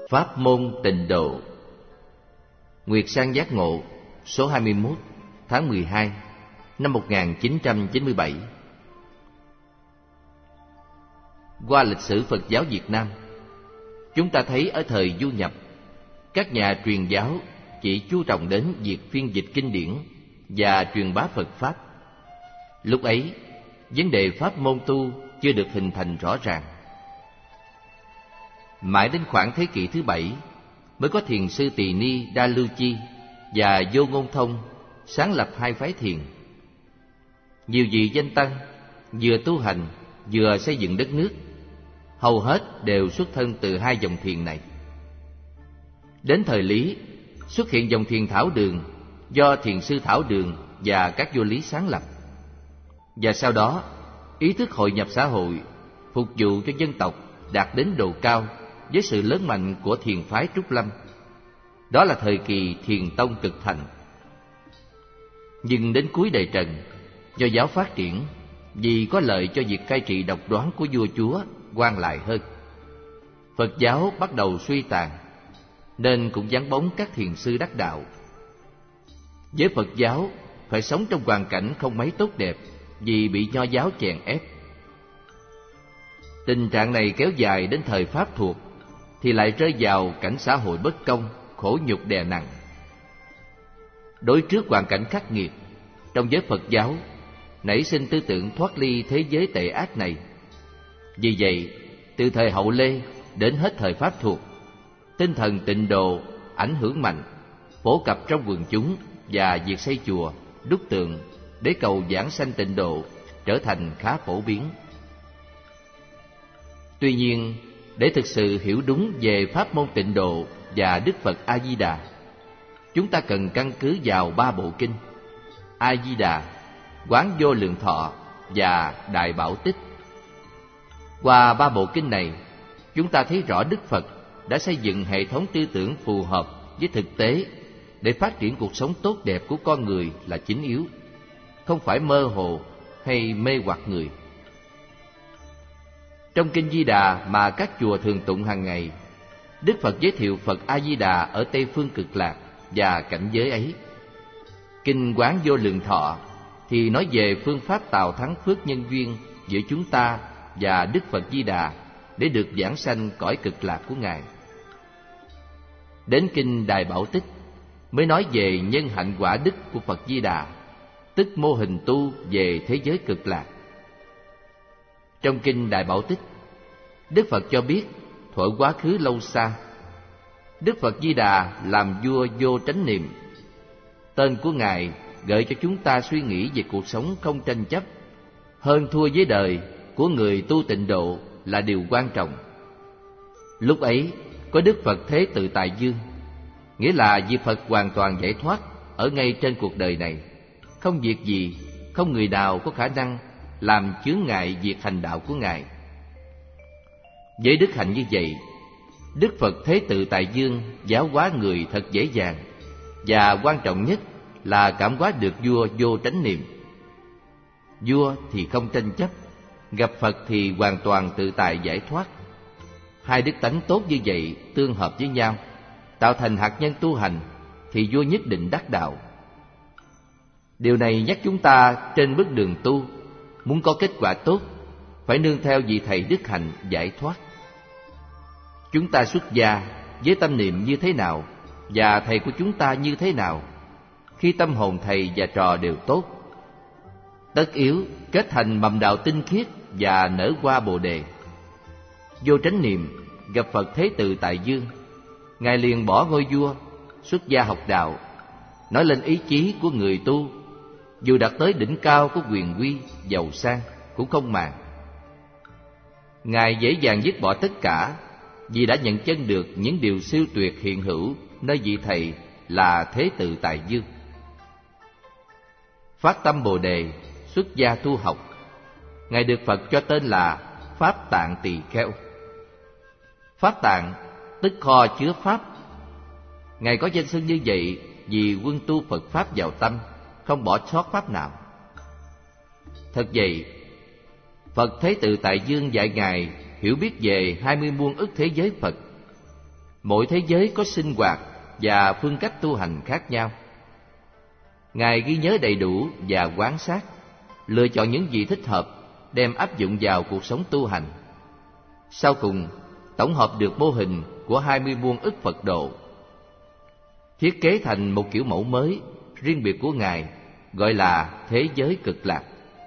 Pháp môn tịnh độ. Nguyệt Sang Giác Ngộ, số 21, tháng 12, năm 1997. Qua lịch sử Phật giáo Việt Nam, chúng ta thấy ở thời du nhập, các nhà truyền giáo chỉ chú trọng đến việc phiên dịch kinh điển và truyền bá Phật Pháp. Lúc ấy, vấn đề pháp môn tu chưa được hình thành rõ ràng. Mãi đến khoảng thế kỷ thứ 7 mới có thiền sư Tỳ Ni Đa Lưu Chi và Vô Ngôn Thông sáng lập hai phái thiền. Nhiều vị danh tăng vừa tu hành vừa xây dựng đất nước, hầu hết đều xuất thân từ hai dòng thiền này. Đến thời Lý, xuất hiện dòng thiền Thảo Đường do thiền sư Thảo Đường và các vua Lý sáng lập. Và sau đó, ý thức hội nhập xã hội, phục vụ cho dân tộc đạt đến độ cao với sự lớn mạnh của thiền phái Trúc Lâm. Đó là thời kỳ thiền tông cực thành. Nhưng đến cuối đời Trần, do giáo phát triển, vì có lợi cho việc cai trị độc đoán của vua chúa quan lại hơn, Phật giáo bắt đầu suy tàn, nên cũng vắng bóng các thiền sư đắc đạo. Với Phật giáo phải sống trong hoàn cảnh không mấy tốt đẹp vì bị nho giáo chèn ép. Tình trạng này kéo dài đến thời Pháp thuộc thì lại rơi vào cảnh xã hội bất công, khổ nhục đè nặng. Đối trước hoàn cảnh khắc nghiệt, trong giới Phật giáo nảy sinh tư tưởng thoát ly thế giới tệ ác này. Vì vậy, từ thời Hậu Lê đến hết thời Pháp thuộc, tinh thần tịnh độ ảnh hưởng mạnh, phổ cập trong quần chúng, và việc xây chùa, đúc tượng để cầu giảng sanh tịnh độ trở thành khá phổ biến. Tuy nhiên, để thực sự hiểu đúng về pháp môn tịnh độ và Đức Phật A Di Đà, chúng ta cần căn cứ vào ba bộ kinh: A Di Đà, Quán Vô Lượng Thọ và Đại Bảo Tích. Qua ba bộ kinh này, chúng ta thấy rõ Đức Phật đã xây dựng hệ thống tư tưởng phù hợp với thực tế để phát triển cuộc sống tốt đẹp của con người là chính yếu, không phải mơ hồ hay mê hoặc người. Trong kinh Di Đà mà các chùa thường tụng hàng ngày, Đức Phật giới thiệu Phật A Di Đà ở Tây phương Cực Lạc và cảnh giới ấy. Kinh Quán Vô Lượng Thọ thì nói về phương pháp tạo thắng phước nhân duyên giữa chúng ta và Đức Phật Di Đà để được giảng sanh cõi Cực Lạc của Ngài. Đến kinh Đại Bảo Tích mới nói về nhân hạnh quả đức của Phật Di Đà, tức mô hình tu về thế giới Cực Lạc. Trong kinh Đại Bảo Tích, Đức Phật cho biết thuở quá khứ lâu xa, Đức Phật Di Đà làm vua vô tránh niệm. Tên của Ngài gợi cho chúng ta suy nghĩ về cuộc sống không tranh chấp, hơn thua với đời của người tu tịnh độ là điều quan trọng. Lúc ấy có Đức Phật Thế Tự Tại Dương, nghĩa là vị Phật hoàn toàn giải thoát ở ngay trên cuộc đời này, không việc gì, không người nào có khả năng làm chướng ngại việc hành đạo của Ngài. Với đức hạnh như vậy, Đức Phật Thế Tự Tại Dương giáo hóa người thật dễ dàng, và quan trọng nhất là cảm hóa được vua vô tránh niệm. Vua thì không tranh chấp, gặp Phật thì hoàn toàn tự tại giải thoát. Hai đức tánh tốt như vậy tương hợp với nhau, tạo thành hạt nhân tu hành, thì vua nhất định đắc đạo. Điều này nhắc chúng ta trên bước đường tu, muốn có kết quả tốt, phải nương theo vị thầy đức hạnh giải thoát. Chúng ta xuất gia với tâm niệm như thế nào, và thầy của chúng ta như thế nào, khi tâm hồn thầy và trò đều tốt, tất yếu kết thành mầm đạo tinh khiết và nở hoa Bồ Đề. Vô tránh niệm gặp Phật Thế Tự Tại Dương, Ngài liền bỏ ngôi vua, xuất gia học đạo, nói lên ý chí của người tu, dù đạt tới đỉnh cao của quyền uy, giàu sang cũng không màng. Ngài dễ dàng dứt bỏ tất cả vì đã nhận chân được những điều siêu tuyệt hiện hữu nơi vị thầy là Thế Tự Tại Dương. Phát tâm Bồ Đề, xuất gia tu học, Ngài được Phật cho tên là Pháp Tạng Tỳ Kheo. Pháp Tạng tức kho chứa Pháp. Ngài có danh xưng như vậy vì quân tu Phật Pháp vào tâm, không bỏ sót Pháp nào. Thật vậy, Phật Thế Tự Tại Dương dạy Ngài hiểu biết về 20 muôn ức thế giới Phật, mỗi thế giới có sinh hoạt và phương cách tu hành khác nhau. Ngài ghi nhớ đầy đủ và quan sát, lựa chọn những gì thích hợp đem áp dụng vào cuộc sống tu hành. Sau cùng, tổng hợp được mô hình của 20 muôn ức Phật độ, thiết kế thành một kiểu mẫu mới riêng biệt của Ngài, gọi là thế giới cực lạc.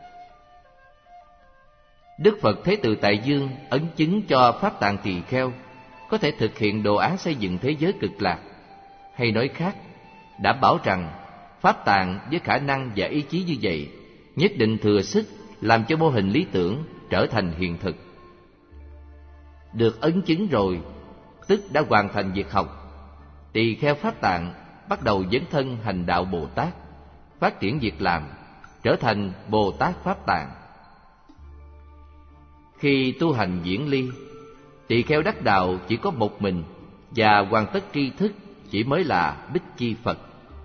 Đức Phật Thế Từ Tại Dương ấn chứng cho Pháp Tạng Tỳ Kheo có thể thực hiện đồ án xây dựng thế giới cực lạc, hay nói khác, đảm bảo rằng Pháp Tạng với khả năng và ý chí như vậy nhất định thừa sức làm cho mô hình lý tưởng trở thành hiện thực. Được ấn chứng rồi, tức đã hoàn thành việc học. Tỳ kheo Pháp Tạng bắt đầu dấn thân hành đạo Bồ Tát, phát triển việc làm, trở thành Bồ Tát Pháp Tạng. Khi tu hành diễn ly, tỳ kheo đắc đạo chỉ có một mình và hoàn tất tri thức chỉ mới là Bích Chi Phật.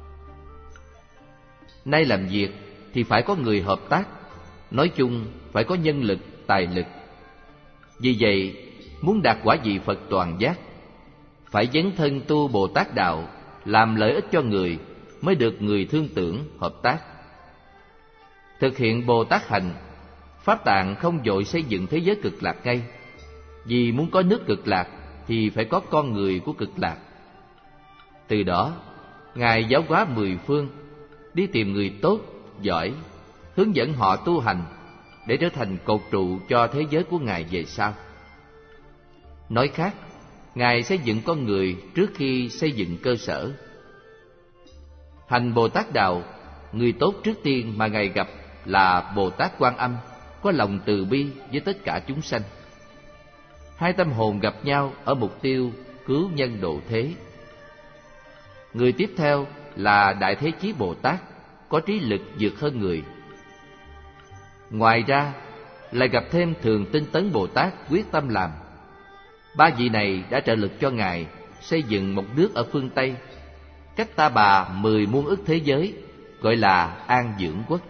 Nay làm việc thì phải có người hợp tác, nói chung phải có nhân lực, tài lực. Vì vậy, muốn đạt quả vị Phật toàn giác, phải dấn thân tu Bồ Tát đạo, làm lợi ích cho người, mới được người thương tưởng, hợp tác. Thực hiện Bồ Tát hành, Pháp Tạng không vội xây dựng thế giới cực lạc ngay, vì muốn có nước cực lạc thì phải có con người của cực lạc. Từ đó, Ngài giáo hóa 10 phương, đi tìm người tốt, giỏi, hướng dẫn họ tu hành để trở thành cột trụ cho thế giới của Ngài về sau. Nói khác, Ngài xây dựng con người trước khi xây dựng cơ sở. Hành Bồ Tát đạo, người tốt trước tiên mà Ngài gặp là Bồ Tát Quan Âm, có lòng từ bi với tất cả chúng sanh. Hai tâm hồn gặp nhau ở mục tiêu cứu nhân độ thế. Người tiếp theo là Đại Thế Chí Bồ Tát, có trí lực vượt hơn người. Ngoài ra, lại gặp thêm Thường Tinh Tấn Bồ Tát quyết tâm làm. Ba vị này đã trợ lực cho Ngài xây dựng một nước ở phương Tây, cách Ta Bà 10 muôn ức thế giới, gọi là An Dưỡng Quốc.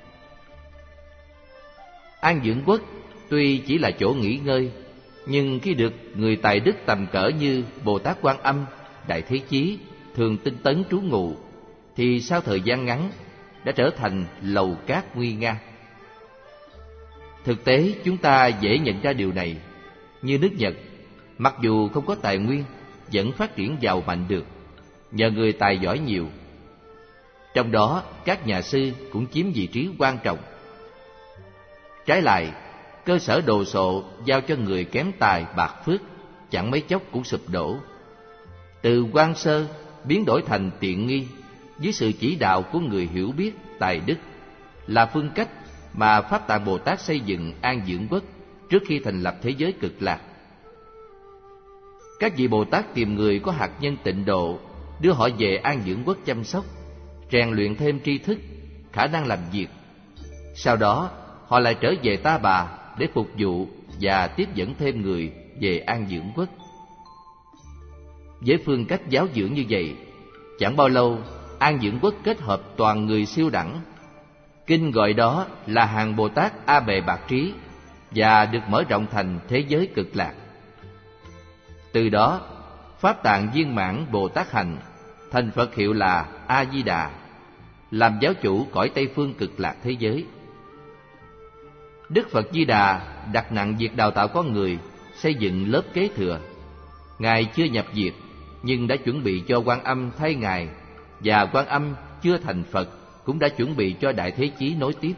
An Dưỡng Quốc tuy chỉ là chỗ nghỉ ngơi, nhưng khi được người tài đức tầm cỡ như Bồ Tát Quan Âm, Đại Thế Chí, Thường Tinh Tấn trú ngụ, thì sau thời gian ngắn đã trở thành lầu cát nguy nga. Thực tế chúng ta dễ nhận ra điều này, như nước Nhật, mặc dù không có tài nguyên, vẫn phát triển giàu mạnh được, nhờ người tài giỏi nhiều. Trong đó các nhà sư cũng chiếm vị trí quan trọng. Trái lại, cơ sở đồ sộ giao cho người kém tài bạc phước, chẳng mấy chốc cũng sụp đổ. Từ quan sơ biến đổi thành tiện nghi, dưới sự chỉ đạo của người hiểu biết, tài đức, là phương cách mà Pháp Tạng Bồ Tát xây dựng An Dưỡng Quốc trước khi thành lập thế giới cực lạc. Các vị Bồ Tát tìm người có hạt nhân tịnh độ, đưa họ về An Dưỡng Quốc chăm sóc, rèn luyện thêm tri thức, khả năng làm việc. Sau đó, họ lại trở về Ta Bà để phục vụ và tiếp dẫn thêm người về An Dưỡng Quốc. Với phương cách giáo dưỡng như vậy, chẳng bao lâu An Dưỡng Quốc kết hợp toàn người siêu đẳng. Kinh gọi đó là hàng Bồ Tát A Bề Bạc Trí, và được mở rộng thành thế giới cực lạc. Từ đó, Pháp Tạng Viên Mãn Bồ Tát hành thành Phật hiệu là A Di Đà, làm giáo chủ cõi Tây phương cực lạc thế giới. Đức Phật Di Đà đặt nặng việc đào tạo con người, xây dựng lớp kế thừa. Ngài chưa nhập diệt, nhưng đã chuẩn bị cho Quan Âm thay Ngài, và Quan Âm chưa thành Phật cũng đã chuẩn bị cho Đại Thế Chí nối tiếp.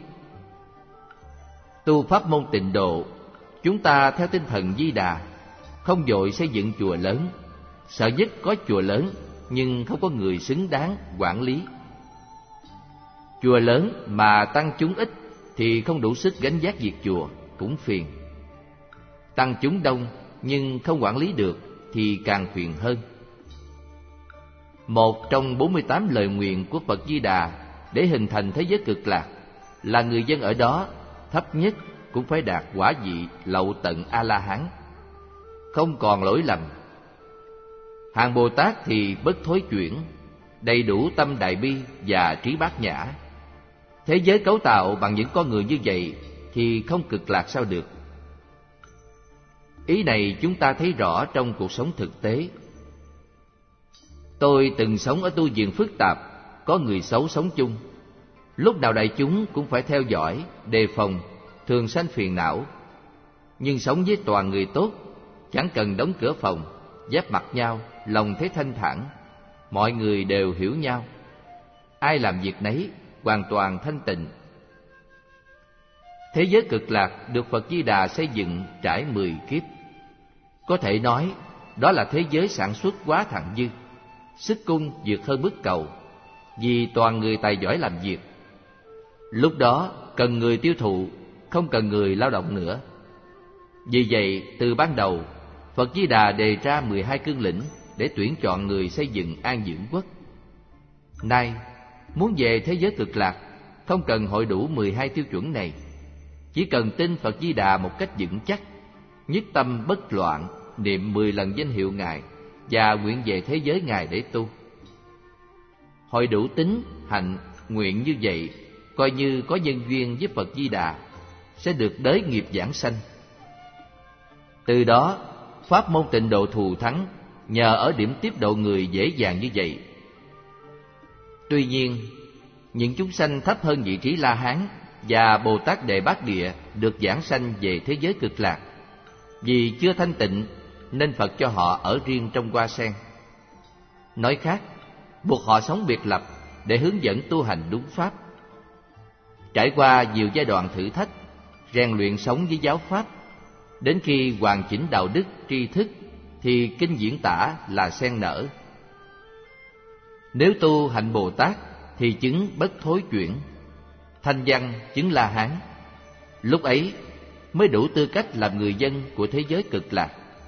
Tu pháp môn tịnh độ, chúng ta theo tinh thần Di Đà, không vội xây dựng chùa lớn. Sợ nhất có chùa lớn nhưng không có người xứng đáng quản lý. Chùa lớn mà tăng chúng ít thì không đủ sức gánh vác việc chùa, cũng phiền. Tăng chúng đông nhưng không quản lý được thì càng phiền hơn. Một trong 48 lời nguyện của Phật Di Đà để hình thành thế giới cực lạc là người dân ở đó thấp nhất cũng phải đạt quả vị lậu tận A-la-hán, không còn lỗi lầm. Hàng Bồ Tát thì bất thối chuyển, đầy đủ tâm đại bi và trí bát nhã. Thế giới cấu tạo bằng những con người như vậy thì không cực lạc sao được. Ý này chúng ta thấy rõ trong cuộc sống thực tế. Tôi từng sống ở tu viện phức tạp, có người xấu sống chung. Lúc nào đại chúng cũng phải theo dõi, đề phòng, thường sanh phiền não. Nhưng sống với toàn người tốt, chẳng cần đóng cửa phòng, giáp mặt nhau, lòng thấy thanh thản. Mọi người đều hiểu nhau, ai làm việc nấy, hoàn toàn thanh tịnh. Thế giới cực lạc được Phật Di Đà xây dựng trải 10 kiếp. Có thể nói, đó là thế giới sản xuất quá thặng dư, sức cung vượt hơn mức cầu, vì toàn người tài giỏi làm việc. Lúc đó cần người tiêu thụ, không cần người lao động nữa. Vì vậy, từ ban đầu, Phật Di Đà đề ra 12 cương lĩnh để tuyển chọn người xây dựng An Dưỡng Quốc. Nay, muốn về thế giới cực lạc, không cần hội đủ 12 tiêu chuẩn này. Chỉ cần tin Phật Di Đà một cách vững chắc, nhất tâm bất loạn, niệm 10 lần danh hiệu Ngài và nguyện về thế giới Ngài để tu. Hội đủ tín, hạnh, nguyện như vậy, coi như có nhân duyên với Phật Di Đà, sẽ được đới nghiệp giảng sanh. Từ đó, pháp môn tịnh độ thù thắng nhờ ở điểm tiếp độ người dễ dàng như vậy. Tuy nhiên, những chúng sanh thấp hơn vị trí La Hán và Bồ Tát Đệ Bát Địa được giảng sanh về thế giới cực lạc. Vì chưa thanh tịnh nên Phật cho họ ở riêng trong hoa sen. Nói khác, buộc họ sống biệt lập để hướng dẫn tu hành đúng pháp. Trải qua nhiều giai đoạn thử thách, rèn luyện sống với giáo pháp, đến khi hoàn chỉnh đạo đức, tri thức thì kinh diễn tả là sen nở. Nếu tu hạnh Bồ Tát thì chứng bất thối chuyển, thanh văn chứng La Hán. Lúc ấy mới đủ tư cách làm người dân của thế giới cực lạc.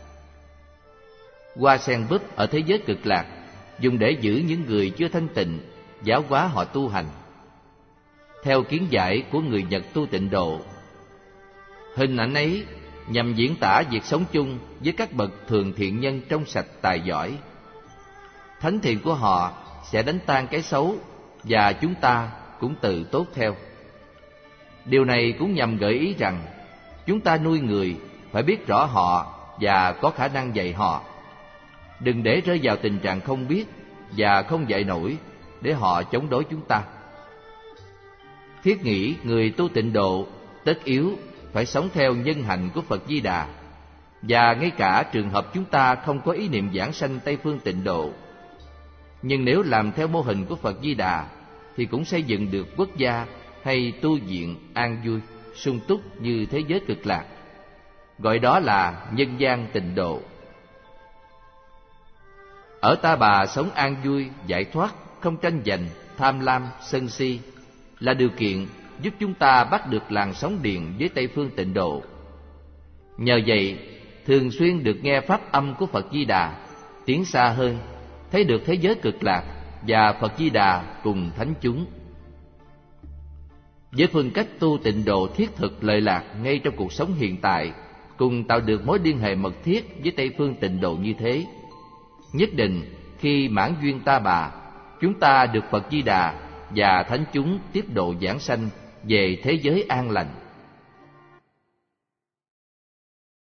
Hoa sen búp ở thế giới cực lạc dùng để giữ những người chưa thanh tịnh, giáo hóa họ tu hành. Theo kiến giải của người Nhật tu tịnh độ, hình ảnh ấy nhằm diễn tả việc sống chung với các bậc thường thiện nhân trong sạch tài giỏi. Thánh thiện của họ sẽ đánh tan cái xấu, và chúng ta cũng tự tốt theo. Điều này cũng nhằm gợi ý rằng chúng ta nuôi người phải biết rõ họ và có khả năng dạy họ. Đừng để rơi vào tình trạng không biết và không dạy nổi để họ chống đối chúng ta. Thiết nghĩ người tu tịnh độ tất yếu phải sống theo nhân hạnh của Phật Di Đà, và ngay cả trường hợp chúng ta không có ý niệm giảng sanh Tây phương tịnh độ, nhưng nếu làm theo mô hình của Phật Di Đà thì cũng xây dựng được quốc gia hay tu viện an vui, sung túc như thế giới cực lạc. Gọi đó là nhân gian tịnh độ. Ở Ta Bà sống an vui, giải thoát, không tranh giành, tham lam, sân si là điều kiện giúp chúng ta bắt được làn sóng điện với Tây phương tịnh độ. Nhờ vậy, thường xuyên được nghe pháp âm của Phật Di Đà, tiến xa hơn, thấy được thế giới cực lạc và Phật Di Đà cùng thánh chúng. Với phương cách tu tịnh độ thiết thực lợi lạc ngay trong cuộc sống hiện tại, cùng tạo được mối liên hệ mật thiết với Tây phương tịnh độ như thế, nhất định khi mãn duyên Ta Bà, chúng ta được Phật Di Đà và thánh chúng tiếp độ giảng sanh về thế giới an lành.